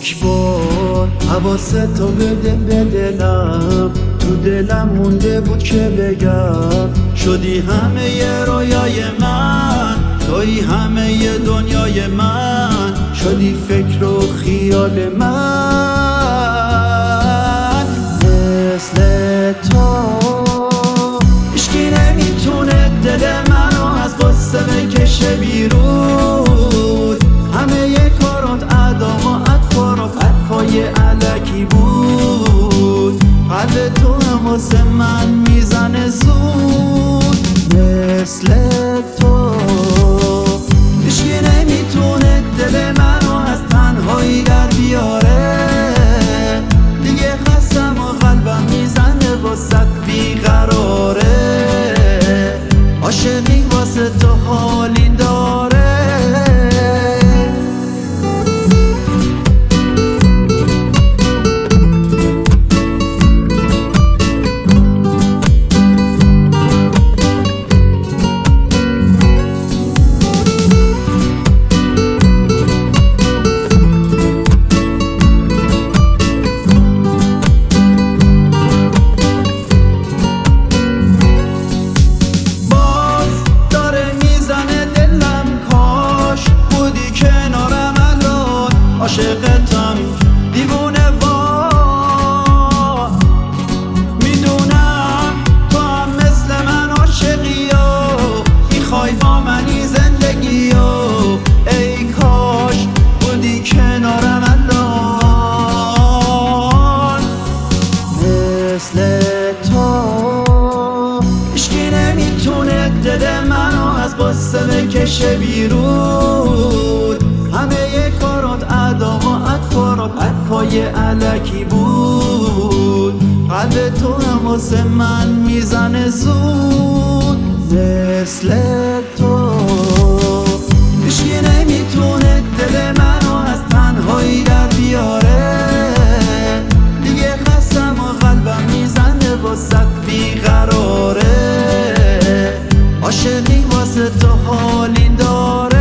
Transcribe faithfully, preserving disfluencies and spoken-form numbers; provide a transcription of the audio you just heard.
یک بار حواستو بده به دلم، تو دلم مونده بود که بگم شدی همه ی رویای من، توی همه ی دنیای من، شدی فکر و خیال من. مثل تو هیچکی نمیتونه دل منو از قصه بکشه بیرون، همه ی کارات ادا و اطفارات حرفای علکی بود، قلب تو هم واسه من میزنه زود. مثل تو هیچکی نمیتونه دل منو از تنهایی در بیاره، دیگه خستم و قلبم میزنه واسه بیقراره، عاشقی واسه تو حالی داره. عاشقتم دیوونه وا، میدونم تو هم مثل من عاشقی و میخوای با منی زندگی و ای کاش بودی کنارم الان. مثل تو هیچکی نمیتونه دل منو از قصه بکشه بیرون، همه ی کارات ادا و اطفارات حرفای علکی بود، قلب تو هم واسه من میزنه زود. مثل تو هیچکی نمیتونه دل منو از تنهایی در بیاره، دیگه خستم و قلبم میزنه واسه بیقراره، عاشقی واسه تو حالی داره.